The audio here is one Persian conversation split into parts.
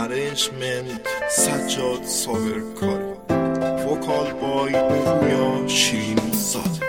Arrangement سجاد صابرکاری. وکال بای پویا شیرین‌زاده.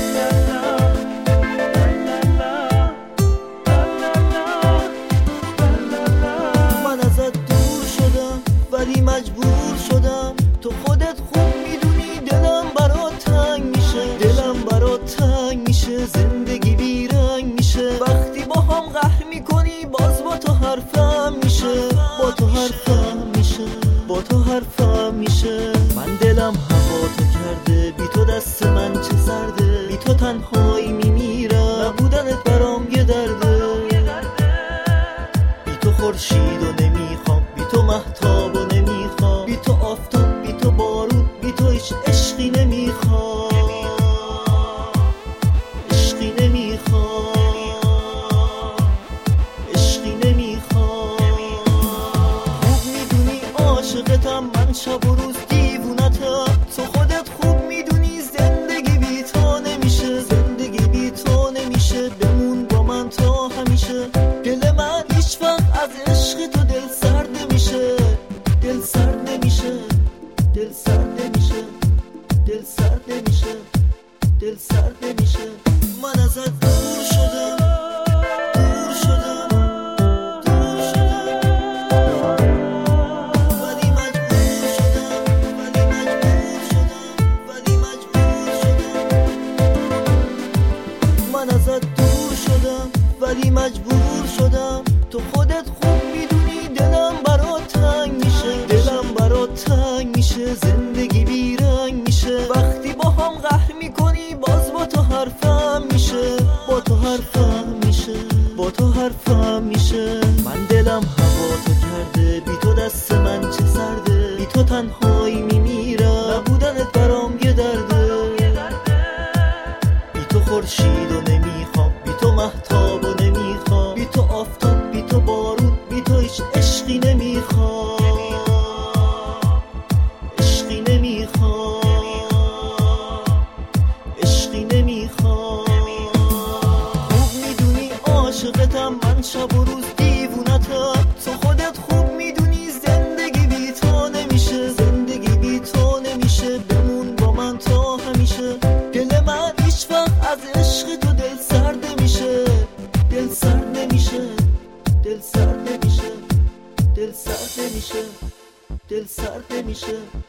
من ازت دور شدم ولی مجبور شدم، تو خودت خوب میدونی دلم برات تنگ میشه، دلم برات تنگ میشه، زندگی بیرنگ میشه وقتی با هم قهر میکنی، باز با تو حرفم میشه، با تو حرفم میشه، با تو حرفم میشه. من دلم هوا تو کرده، بی تو دست من چه سرده، بی تو تنهایی میمیرم، نبودنت برام یه درده. بی تو خورشید و نمیخوام، بی تو مهتاب و نمیخوام، بی تو آفتاب، بی تو بارون، بی تو هیچ عشقی نمیخوام، عشقی نمیخوام، عشقی نمیخوام. خوب میدونی عاشقتم، من شب و روز دیوونتم، تو خودت خوب میدونی زندگی بی تو نمیشه، زندگی بی تو نمیشه، بمون با من تا همیشه. دل من هیچ وقت از عشق تو دل سرد نمیشه، دل سرد نمیشه، دل سرد نمیشه، دل سرد نمیشه، دل سرد نمیشه. من ازت دور شدم، دور شدم، دور شدم، ولی مجبور شدم، ولی مجبور شدم، ولی مجبور شدم. من ازت دور شدم ولی مجبور شدم، تو خودت خوب میدونی دلم برات تنگ میشه، دلم برات تنگ میشه، زندگی بیرنگ میشه وقتی با هم قهر میکنی، باز با تو حرفم میشه، با تو حرفم میشه، با تو حرفم میشه. من دلم هوا تو کرده، بی تو دست من چه سرده، بی تو تنهایی میمیرم، نبودنت برام یه درده. بی تو خورشید و نمیخوام، بی تو مهتاب و نمیخوام، بی تو آفتاب، بی تو بارون، بی تو هیچ عشقی نمیخوام، عشقی نمیخوام، عشقی نمیخوام. خوب میدونی عاشقتم، من شب و روز دیوونتم، تو خودت خوب میدونی زندگی بی تو نمیشه، زندگی بی تو نمیشه، بمون با من تا همیشه. دل من هیچ وقت از عشق تو دل سرد نمیشه، دل سرد نمیشه، دل سرد نمیشه، دل سرد نمیشه، دل سرد نمیشه.